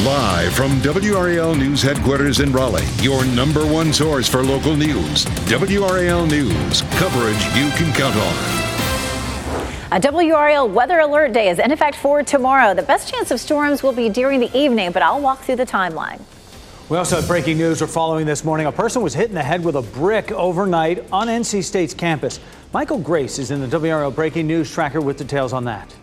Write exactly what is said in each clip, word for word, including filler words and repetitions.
Live from W R A L News headquarters in Raleigh, your number one source for local news. W R A L News, coverage you can count on. A W R A L weather alert day is in effect for tomorrow. The best chance of storms will be during the evening, but I'll walk through the timeline. We also have breaking news we're following this morning. A person was hit in the head with a brick overnight on N C State's campus. Michael Grace is in the W R A L breaking news tracker with details on that.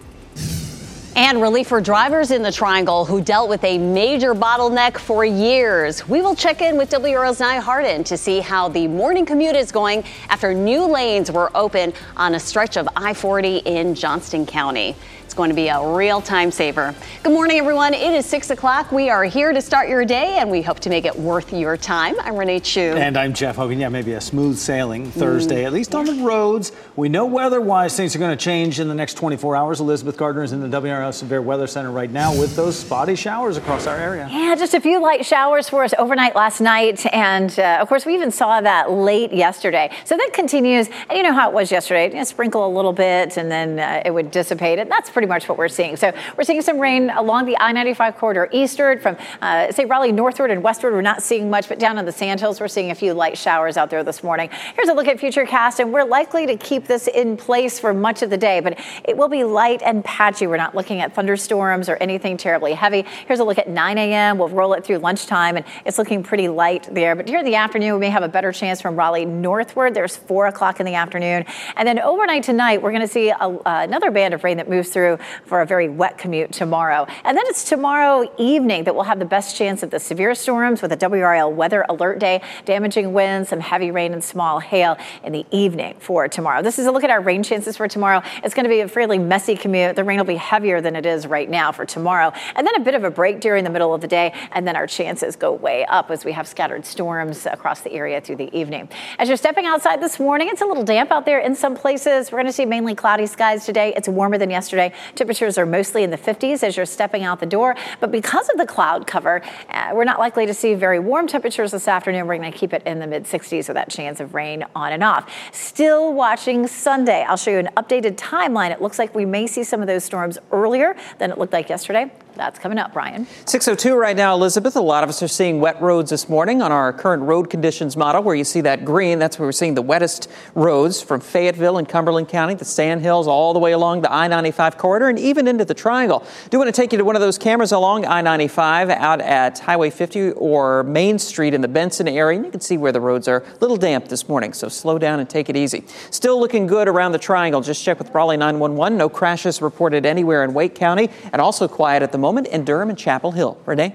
And relief for drivers in the Triangle who dealt with a major bottleneck for years. We will check in with W R A L's Nia Harden to see how the morning commute is going after new lanes were open on a stretch of I forty in Johnston County. It's going to be a real time saver. Good morning, everyone. It is six o'clock. We are here to start your day, and we hope to make it worth your time. I'm Renee Chu. And I'm Jeff Hogan. Yeah, maybe a smooth sailing Thursday, mm. at least on the roads. We know weather-wise things are going to change in the next twenty-four hours. Elizabeth Gardner is in the W R A L Severe Weather Center right now with those spotty showers across our area. Yeah, just a few light showers for us overnight last night. And, uh, of course, we even saw that late yesterday. So that continues. And you know how it was yesterday. You know, sprinkle a little bit, and then uh, it would dissipate. And that's pretty much what we're seeing. So we're seeing some rain along the I ninety-five corridor eastward from, uh, say, Raleigh northward and westward. We're not seeing much, but down in the Sandhills, we're seeing a few light showers out there this morning. Here's a look at Futurecast, and we're likely to keep this in place for much of the day, but it will be light and patchy. We're not looking at thunderstorms or anything terribly heavy. Here's a look at nine a.m. We'll roll it through lunchtime, and it's looking pretty light there. But during the afternoon, we may have a better chance from Raleigh northward. There's four o'clock in the afternoon. And then overnight tonight, we're going to see a, uh, another band of rain that moves through for a very wet commute tomorrow. And then it's tomorrow evening that we'll have the best chance of the severe storms with a W R A L weather alert day, damaging winds, some heavy rain and small hail in the evening for tomorrow. This is a look at our rain chances for tomorrow. It's going to be a fairly messy commute. The rain will be heavier than it is right now for tomorrow. And then a bit of a break during the middle of the day. And then our chances go way up as we have scattered storms across the area through the evening. As you're stepping outside this morning, it's a little damp out there in some places. We're going to see mainly cloudy skies today. It's warmer than yesterday. Temperatures are mostly in the fifties as you're stepping out the door. But because of the cloud cover, uh, we're not likely to see very warm temperatures this afternoon. We're going to keep it in the mid sixties with that chance of rain on and off. Still watching Sunday. I'll show you an updated timeline. It looks like we may see some of those storms earlier than it looked like yesterday. That's coming up, Brian. six oh two right now, Elizabeth. A lot of us are seeing wet roads this morning on our current road conditions model where you see that green. That's where we're seeing the wettest roads from Fayetteville and Cumberland County, the Sandhills, all the way along the I ninety-five corridor and even into the Triangle. Do want to take you to one of those cameras along I ninety-five out at Highway fifty or Main Street in the Benson area. And you can see where the roads are a little damp this morning, so slow down and take it easy. Still looking good around the Triangle. Just check with Raleigh nine one one. No crashes reported anywhere in Wake County and also quiet at the moment in Durham and Chapel Hill. Renee?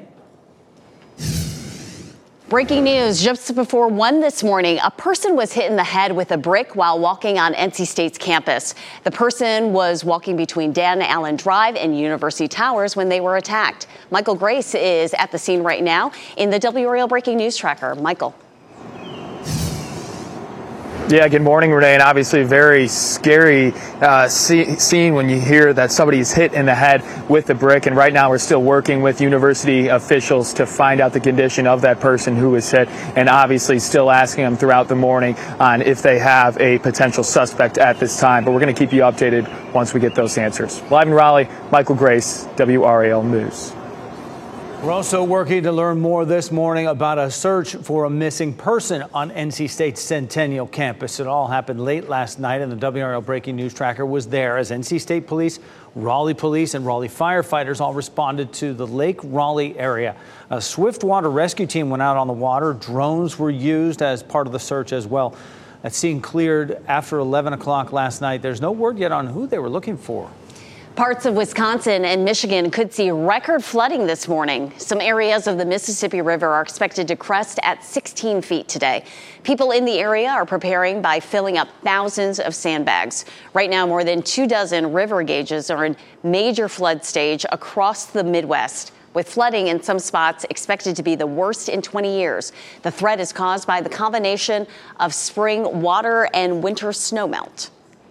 Breaking news just before one this morning, a person was hit in the head with a brick while walking on N C State's campus. The person was walking between Dan Allen Drive and University Towers when they were attacked. Michael Grace is at the scene right now in the W R A L Breaking News Tracker. Michael. Yeah, good morning, Renee, and obviously a very scary uh, scene when you hear that somebody's hit in the head with a brick. And right now we're still working with university officials to find out the condition of that person who was hit, and obviously still asking them throughout the morning on if they have a potential suspect at this time. But we're going to keep you updated once we get those answers. Live in Raleigh, Michael Grace, W R A L News. We're also working to learn more this morning about a search for a missing person on N C State's Centennial campus. It all happened late last night, and the W R L Breaking News Tracker was there as N C State Police, Raleigh Police, and Raleigh firefighters all responded to the Lake Raleigh area. A swift water rescue team went out on the water. Drones were used as part of the search as well. That scene cleared after eleven o'clock last night. There's no word yet on who they were looking for. Parts of Wisconsin and Michigan could see record flooding this morning. Some areas of the Mississippi River are expected to crest at sixteen feet today. People in the area are preparing by filling up thousands of sandbags. Right now, more than two dozen river gauges are in major flood stage across the Midwest, with flooding in some spots expected to be the worst in twenty years. The threat is caused by the combination of spring water and winter snowmelt.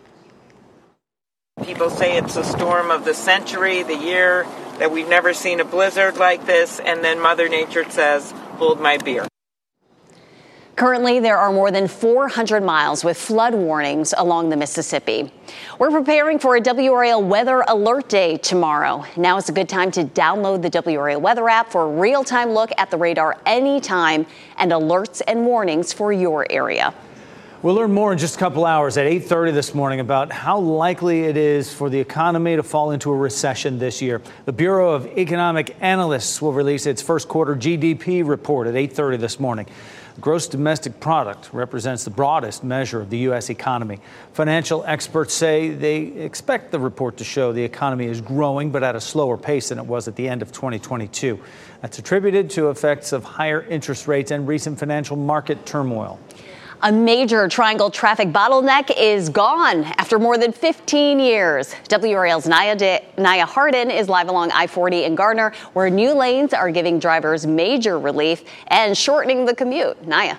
People say it's the storm of the century, the year, that we've never seen a blizzard like this, and then Mother Nature says, hold my beer. Currently, there are more than four hundred miles with flood warnings along the Mississippi. We're preparing for a W R A L Weather Alert Day tomorrow. Now is a good time to download the W R A L Weather app for a real-time look at the radar anytime and alerts and warnings for your area. We'll learn more in just a couple hours at eight thirty this morning about how likely it is for the economy to fall into a recession this year. The Bureau of Economic Analysts will release its first quarter G D P report at eight thirty this morning. Gross domestic product represents the broadest measure of the U S economy. Financial experts say they expect the report to show the economy is growing, but at a slower pace than it was at the end of twenty twenty-two. That's attributed to effects of higher interest rates and recent financial market turmoil. A major Triangle traffic bottleneck is gone after more than fifteen years. W R A L's Naya, De- Naya Hardin is live along I forty in Gardner, where new lanes are giving drivers major relief and shortening the commute. Naya.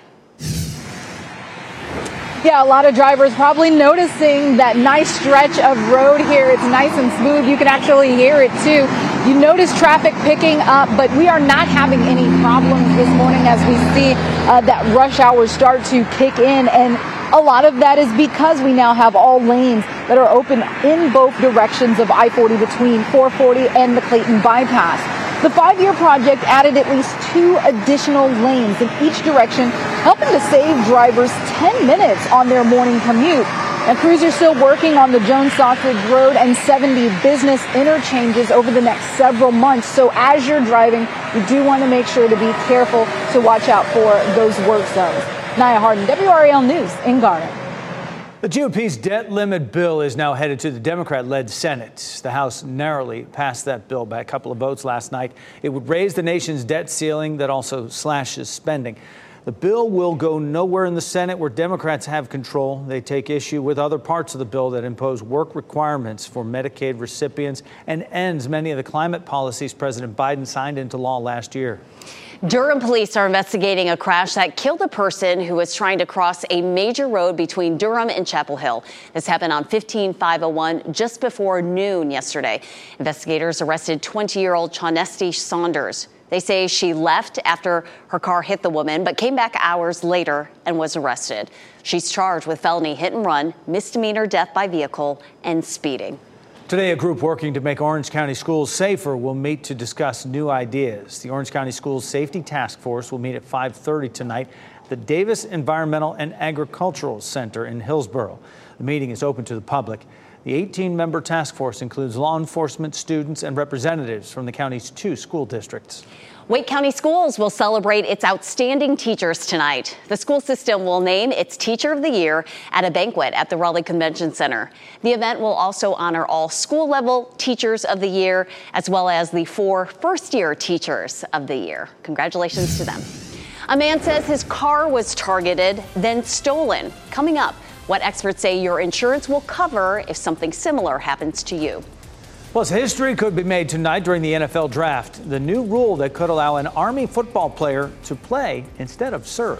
Yeah, a lot of drivers probably noticing that nice stretch of road here. It's nice and smooth. You can actually hear it too. You notice traffic picking up, but we are not having any problems this morning as we see uh, that rush hour start to kick in. And a lot of that is because we now have all lanes that are open in both directions of I forty between four forty and the Clayton bypass. The five-year project added at least two additional lanes in each direction, helping to save drivers ten minutes on their morning commute. And crews are still working on the Jones Sausage Road and seventy business interchanges over the next several months. So as you're driving, you do want to make sure to be careful to watch out for those work zones. Naya Hardin, W R A L News in Garner. The G O P's debt limit bill is now headed to the Democrat-led Senate. The House narrowly passed that bill by a couple of votes last night. It would raise the nation's debt ceiling that also slashes spending. The bill will go nowhere in the Senate, where Democrats have control. They take issue with other parts of the bill that impose work requirements for Medicaid recipients and ends many of the climate policies President Biden signed into law last year. Durham police are investigating a crash that killed a person who was trying to cross a major road between Durham and Chapel Hill. This happened on fifteen five oh one just before noon yesterday. Investigators arrested twenty-year-old Chaunesty Saunders. They say she left after her car hit the woman, but came back hours later and was arrested. She's charged with felony hit and run, misdemeanor death by vehicle, and speeding. Today, a group working to make Orange County schools safer will meet to discuss new ideas. The Orange County Schools Safety Task Force will meet at five thirty tonight at the Davis Environmental and Agricultural Center in Hillsborough. The meeting is open to the public. The eighteen-member task force includes law enforcement, students, and representatives from the county's two school districts. Wake County Schools will celebrate its outstanding teachers tonight. The school system will name its Teacher of the Year at a banquet at the Raleigh Convention Center. The event will also honor all school-level Teachers of the Year, as well as the four first-year Teachers of the Year. Congratulations to them. A man says his car was targeted, then stolen. Coming up, what experts say your insurance will cover if something similar happens to you. Plus, history could be made tonight during the N F L draft. The new rule that could allow an Army football player to play instead of serve.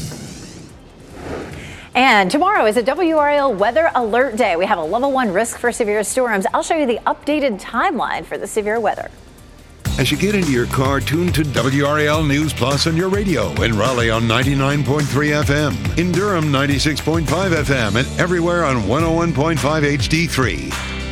And tomorrow is a W R A L Weather Alert Day. We have a level one risk for severe storms. I'll show you the updated timeline for the severe weather. As you get into your car, tune to W R A L News Plus on your radio. In Raleigh on ninety-nine point three F M. In Durham, ninety-six point five F M. And everywhere on one oh one point five H D three.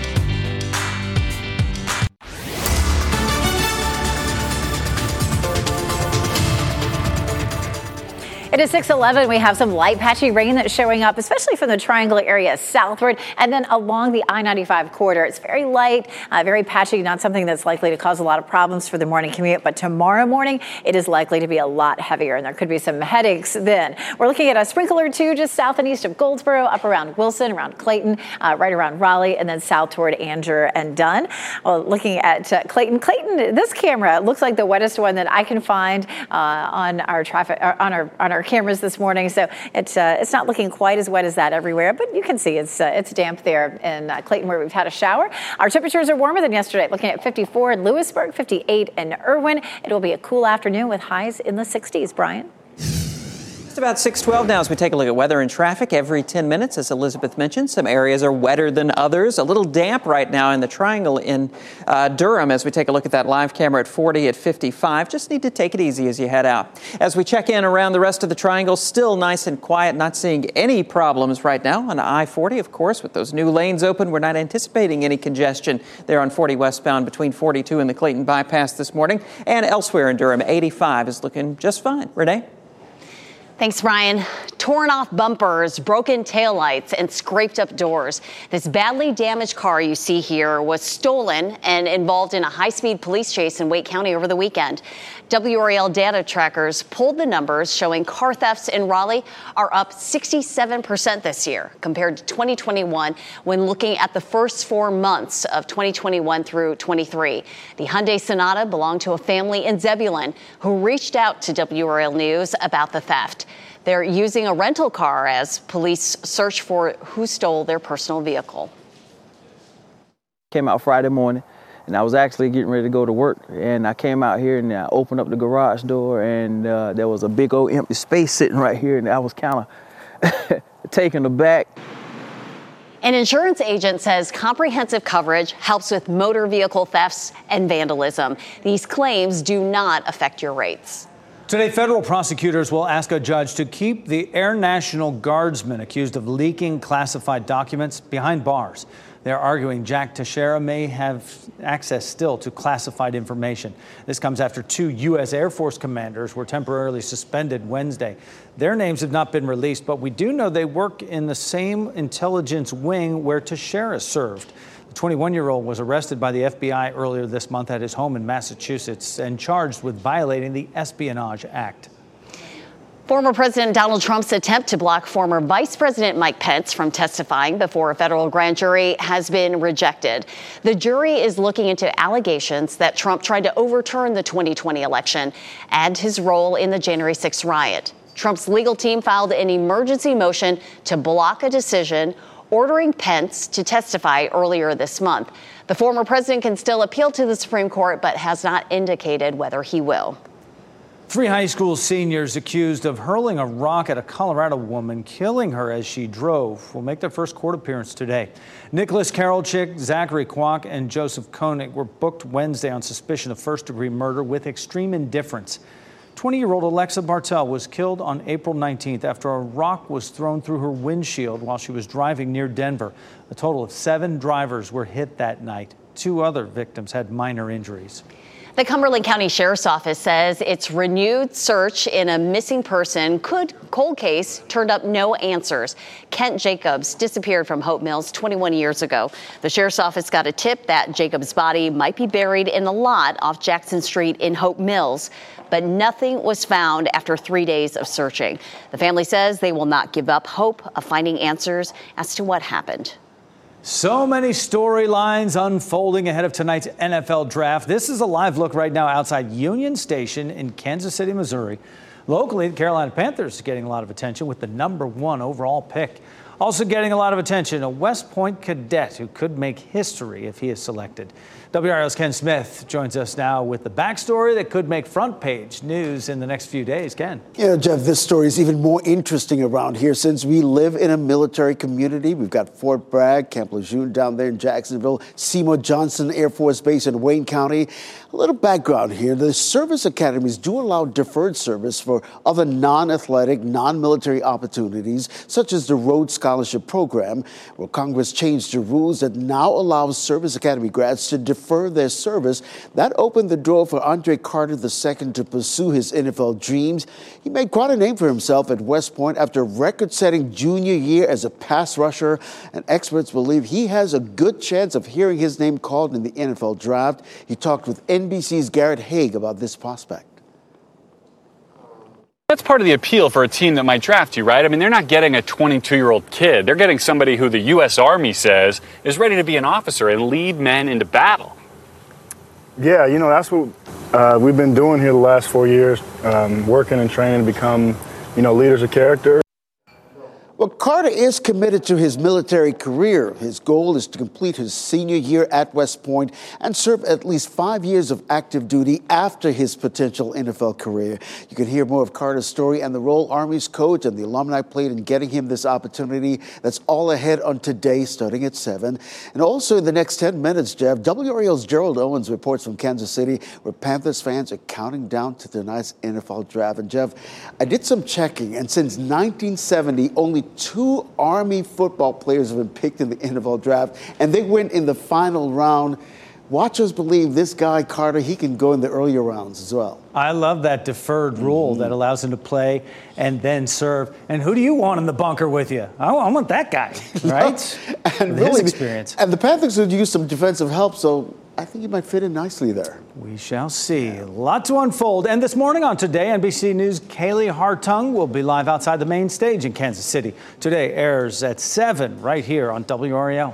It is six eleven. We have some light patchy rain that's showing up, especially from the Triangle area southward and then along the I ninety-five corridor. It's very light, uh, very patchy, not something that's likely to cause a lot of problems for the morning commute. But tomorrow morning, it is likely to be a lot heavier, and there could be some headaches then. We're looking at a sprinkle or two just south and east of Goldsboro, up around Wilson, around Clayton, uh, right around Raleigh, and then south toward Anger and Dunn. Well, looking at uh, Clayton, Clayton, this camera looks like the wettest one that I can find uh, on our traffic, uh, on our on our cameras this morning, so it's uh, it's not looking quite as wet as that everywhere, but you can see it's uh, it's damp there in uh, Clayton, where we've had a shower. Our temperatures are warmer than yesterday, looking at fifty-four in Lewisburg, fifty-eight in Irwin. It will be a cool afternoon with highs in the sixties. Brian. It's about six twelve now as we take a look at weather and traffic every ten minutes. As Elizabeth mentioned, some areas are wetter than others. A little damp right now in the Triangle in uh, Durham as we take a look at that live camera at forty at fifty-five. Just need to take it easy as you head out. As we check in around the rest of the Triangle, still nice and quiet, not seeing any problems right now on I forty, of course, with those new lanes open. We're not anticipating any congestion there on forty westbound between forty-two and the Clayton bypass this morning. And elsewhere in Durham, eighty-five is looking just fine. Renee? Thanks, Brian. Torn off bumpers, broken taillights, and scraped up doors. This badly damaged car you see here was stolen and involved in a high-speed police chase in Wake County over the weekend. W R L data trackers pulled the numbers showing car thefts in Raleigh are up sixty-seven percent this year compared to twenty twenty-one when looking at the first four months of twenty twenty-one through twenty-three. The Hyundai Sonata belonged to a family in Zebulon who reached out to W R L News about the theft. They're using a rental car as police search for who stole their personal vehicle. Came out Friday morning, and I was actually getting ready to go to work. And I came out here and I opened up the garage door, and uh, there was a big old empty space sitting right here, and I was kind of taken aback. An insurance agent says comprehensive coverage helps with motor vehicle thefts and vandalism. These claims do not affect your rates. Today, federal prosecutors will ask a judge to keep the Air National Guardsman accused of leaking classified documents behind bars. They're arguing Jack Teixeira may have access still to classified information. This comes after two U S Air Force commanders were temporarily suspended Wednesday. Their names have not been released, but we do know they work in the same intelligence wing where Teixeira served. The twenty-one-year-old was arrested by the F B I earlier this month at his home in Massachusetts and charged with violating the Espionage Act. Former President Donald Trump's attempt to block former Vice President Mike Pence from testifying before a federal grand jury has been rejected. The jury is looking into allegations that Trump tried to overturn the twenty twenty election and his role in the January sixth riot. Trump's legal team filed an emergency motion to block a decision ordering Pence to testify earlier this month. The former president can still appeal to the Supreme Court, but has not indicated whether he will. Three high school seniors accused of hurling a rock at a Colorado woman, killing her as she drove, will make their first court appearance today. Nicholas Karolchik, Zachary Kwok, and Joseph Koenig were booked Wednesday on suspicion of first-degree murder with extreme indifference. twenty-year-old Alexa Bartel was killed on April nineteenth after a rock was thrown through her windshield while she was driving near Denver. A total of seven drivers were hit that night. Two other victims had minor injuries. The Cumberland County Sheriff's Office says its renewed search in a missing person could cold case turned up no answers. Kent Jacobs disappeared from Hope Mills twenty-one years ago. The Sheriff's Office got a tip that Jacobs' body might be buried in the lot off Jackson Street in Hope Mills, but nothing was found after three days of searching. The family says they will not give up hope of finding answers as to what happened. So many storylines unfolding ahead of tonight's N F L draft. This is a live look right now outside Union Station in Kansas City, Missouri. Locally, the Carolina Panthers is getting a lot of attention with the number one overall pick. Also getting a lot of attention, a West Point cadet who could make history if he is selected. W R L's Ken Smith joins us now with the backstory that could make front page news in the next few days. Ken. Yeah, Jeff, this story is even more interesting around here since we live in a military community. We've got Fort Bragg, Camp Lejeune down there in Jacksonville, Seymour Johnson Air Force Base in Wayne County. A little background here. The service academies do allow deferred service for other non-athletic, non-military opportunities, such as the Rhodes Scholarship Program, where Congress changed the rules that now allows service academy grads to defer their service. That opened the door for Andre Carter the second to pursue his N F L dreams. He made quite a name for himself at West Point after a record-setting junior year as a pass rusher, and experts believe he has a good chance of hearing his name called in the N F L draft. He talked with N B C's Garrett Haig about this prospect. That's part of the appeal for a team that might draft you, right? I mean, they're not getting a twenty-two-year-old kid. They're getting somebody who the U S Army says is ready to be an officer and lead men into battle. Yeah, you know, that's what uh, we've been doing here the last four years, um, working and training to become, you know, leaders of character. Well, Carter is committed to his military career. His goal is to complete his senior year at West Point and serve at least five years of active duty after his potential N F L career. You can hear more of Carter's story and the role Army's coach and the alumni played in getting him this opportunity. That's all ahead on Today, starting at seven. And also in the next ten minutes, Jeff, W R L's Gerald Owens reports from Kansas City, where Panthers fans are counting down to tonight's N F L draft. And Jeff, I did some checking, and since nineteen seventy, only two Army football players have been picked in the N F L draft, and they went in the final round. Watchers believe this guy, Carter, he can go in the earlier rounds as well. I love that deferred rule mm-hmm. that allows him to play and then serve. And who do you want in the bunker with you? I, I want that guy, right? and with really, his experience. And the Panthers would use some defensive help, so I think he might fit in nicely there. We shall see. A lot to unfold. And this morning on Today, N B C News' Kaylee Hartung will be live outside the main stage in Kansas City. Today airs at seven right here on W R L.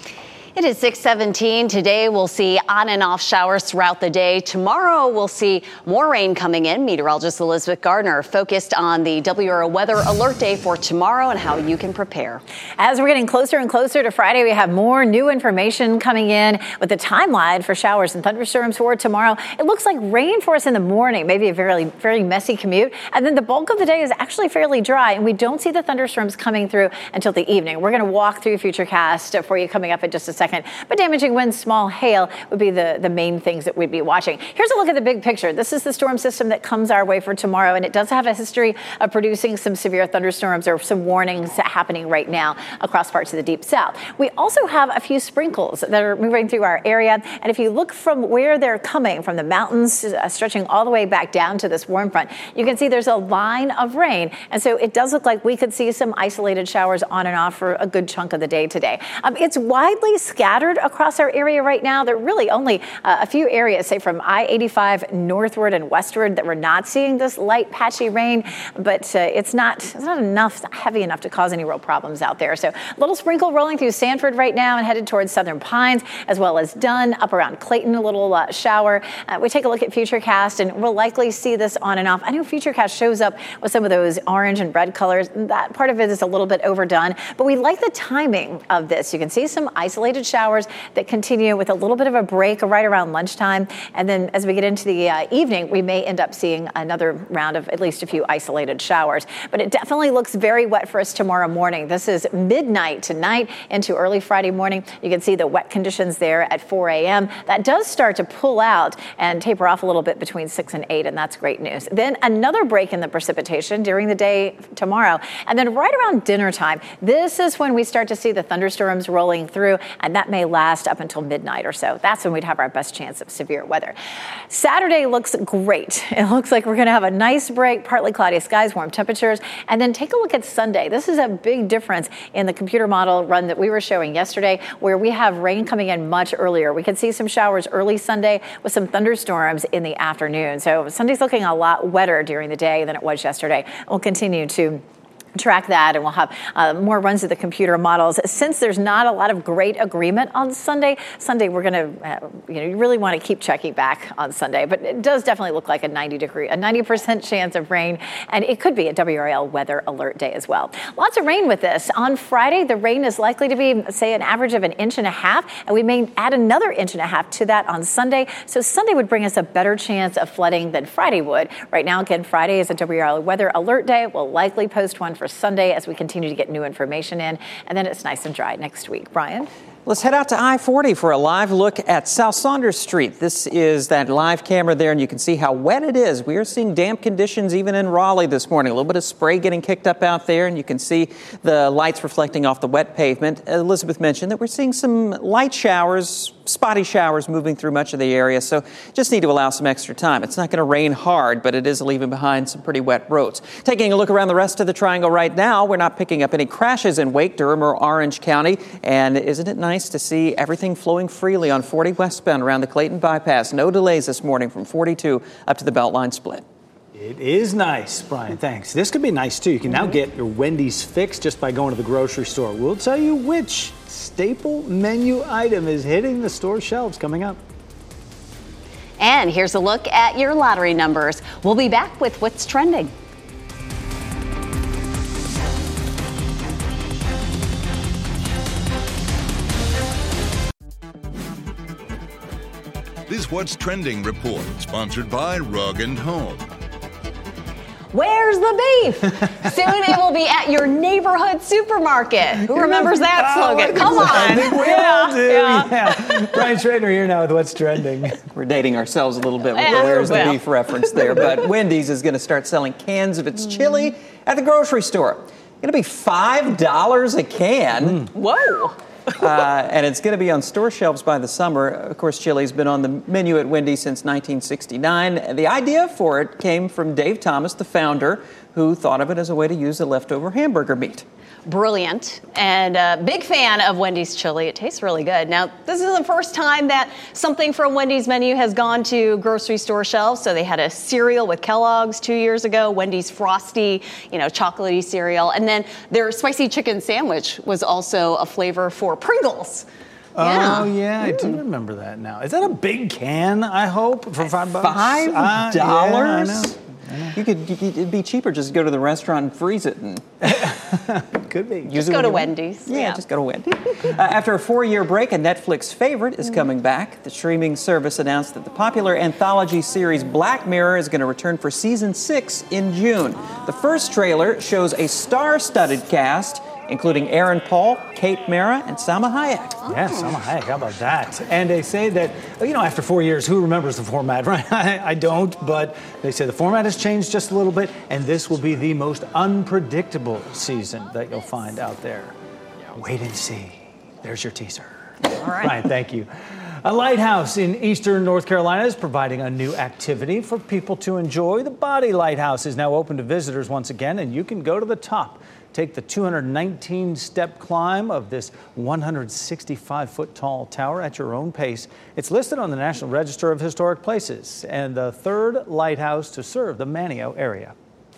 It is six seventeen. Today we'll see on and off showers throughout the day. Tomorrow we'll see more rain coming in. Meteorologist Elizabeth Gardner focused on the W R L weather alert day for tomorrow and how you can prepare. As we're getting closer and closer to Friday, we have more new information coming in with the timeline for showers and thunderstorms for tomorrow. It looks like rain for us in the morning, maybe a very, very messy commute. And then the bulk of the day is actually fairly dry, and we don't see the thunderstorms coming through until the evening. We're going to walk through Futurecast for you coming up in just a second. Second. But damaging winds, small hail would be the, the main things that we'd be watching. Here's a look at the big picture. This is the storm system that comes our way for tomorrow, and it does have a history of producing some severe thunderstorms or some warnings happening right now across parts of the deep south. We also have a few sprinkles that are moving through our area, and if you look from where they're coming, from the mountains uh, stretching all the way back down to this warm front, you can see there's a line of rain, and so it does look like we could see some isolated showers on and off for a good chunk of the day today. Um, it's widely scattered across our area right now. There are really only uh, a few areas, say from I eighty-five northward and westward, that we're not seeing this light patchy rain, but uh, it's not it's not enough, not heavy enough to cause any real problems out there. So a little sprinkle rolling through Sanford right now and headed towards Southern Pines, as well as Dunn, up around Clayton, a little uh, shower. Uh, we take a look at Futurecast, and we'll likely see this on and off. I know Futurecast shows up with some of those orange and red colors. That part of it is a little bit overdone, but we like the timing of this. You can see some isolated showers that continue with a little bit of a break right around lunchtime. And then as we get into the uh, evening, we may end up seeing another round of at least a few isolated showers. But it definitely looks very wet for us tomorrow morning. This is midnight tonight into early Friday morning. You can see the wet conditions there at four a.m. That does start to pull out and taper off a little bit between six and eight, and that's great news. Then another break in the precipitation during the day tomorrow. And then right around dinner time, this is when we start to see the thunderstorms rolling through, and that may last up until midnight or so. That's when we'd have our best chance of severe weather. Saturday looks great. It looks like we're going to have a nice break, partly cloudy skies, warm temperatures. And then take a look at Sunday. This is a big difference in the computer model run that we were showing yesterday, where we have rain coming in much earlier. We could see some showers early Sunday with some thunderstorms in the afternoon. So Sunday's looking a lot wetter during the day than it was yesterday. We'll continue to track that, and we'll have uh, more runs of the computer models. Since there's not a lot of great agreement on Sunday, Sunday we're going to, uh, you know, you really want to keep checking back on Sunday, but it does definitely look like a ninety degree, a ninety percent chance of rain, and it could be a W R L weather alert day as well. Lots of rain with this. On Friday, the rain is likely to be, say, an average of an inch and a half, and we may add another inch and a half to that on Sunday. So Sunday would bring us a better chance of flooding than Friday would. Right now, again, Friday is a W R L weather alert day. We'll likely post one for for Sunday as we continue to get new information in, and then it's nice and dry next week. Brian? Let's head out to I forty for a live look at South Saunders Street. This is that live camera there, and you can see how wet it is. We are seeing damp conditions even in Raleigh this morning. A little bit of spray getting kicked up out there, and you can see the lights reflecting off the wet pavement. Elizabeth mentioned that we're seeing some light showers, spotty showers moving through much of the area, so just need to allow some extra time. It's not going to rain hard, but it is leaving behind some pretty wet roads. Taking a look around the rest of the triangle right now, we're not picking up any crashes in Wake, Durham, or Orange County, and isn't it nice to see everything flowing freely on forty westbound around the Clayton bypass? No delays this morning from forty-two up to the Beltline split. It is nice, Brian. Thanks. This could be nice, too. You can now get your Wendy's fix just by going to the grocery store. We'll tell you which staple menu item is hitting the store shelves coming up. And here's a look at your lottery numbers. We'll be back with what's trending. What's Trending report, sponsored by Rug and Home. Where's the beef? Soon it will be at your neighborhood supermarket. Who remembers that slogan? Come on. I think we yeah, all do. yeah. Yeah. Brian Schrader here now with What's Trending. We're dating ourselves a little bit with the Yeah, Where's the well. Beef reference there. But Wendy's is going to start selling cans of its chili at the grocery store. Going to be five dollars a can. Whoa. Uh, and it's going to be on store shelves by the summer. Of course, chili's been on the menu at Wendy's since nineteen sixty-nine. The idea for it came from Dave Thomas, the founder, who thought of it as a way to use the leftover hamburger meat. Brilliant, and a big fan of Wendy's chili. It tastes really good. Now, this is the first time that something from Wendy's menu has gone to grocery store shelves. So they had a cereal with Kellogg's two years ago, Wendy's Frosty, you know, chocolatey cereal, and then their spicy chicken sandwich was also a flavor for Pringles. Oh, yeah, I do remember that now. Is that a big can, I hope, for five bucks? Five dollars? Uh, yeah, You could, you could, it'd be cheaper just to go to the restaurant and freeze it. And could be. Just go to Wendy's. Yeah, Yeah. just go to Wendy's. uh, after a four-year break, a Netflix favorite is coming back. The streaming service announced that the popular anthology series Black Mirror is going to return for season six in June. The first trailer shows a star-studded cast, including Aaron Paul, Kate Mara, and Salma Hayek. Yeah, Salma Hayek, how about that? And they say that, you know, after four years, who remembers the format, right? I, I don't, but they say the format has changed just a little bit, and this will be the most unpredictable season that you'll find out there. Wait and see. There's your teaser. All right. Ryan, thank you. A lighthouse in eastern North Carolina is providing a new activity for people to enjoy. The Body Lighthouse is now open to visitors once again, and you can go to the top. Take the two hundred nineteen step climb of this one hundred sixty-five foot tall tower at your own pace. It's listed on the National Register of Historic Places and the third lighthouse to serve the Manteo area.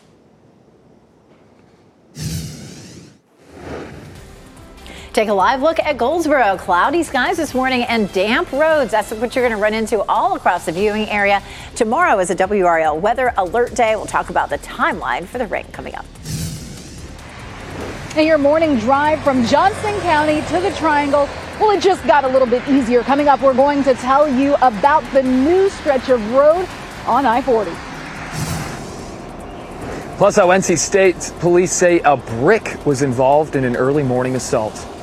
Take a live look at Goldsboro. Cloudy skies this morning and damp roads. That's what you're going to run into all across the viewing area. Tomorrow is a W R L weather alert day. We'll talk about the timeline for the rain coming up. And your morning drive from Johnson County to the Triangle, well, it just got a little bit easier. Coming up, we're going to tell you about the new stretch of road on I forty. Plus, how N C State police say a brick was involved in an early morning assault.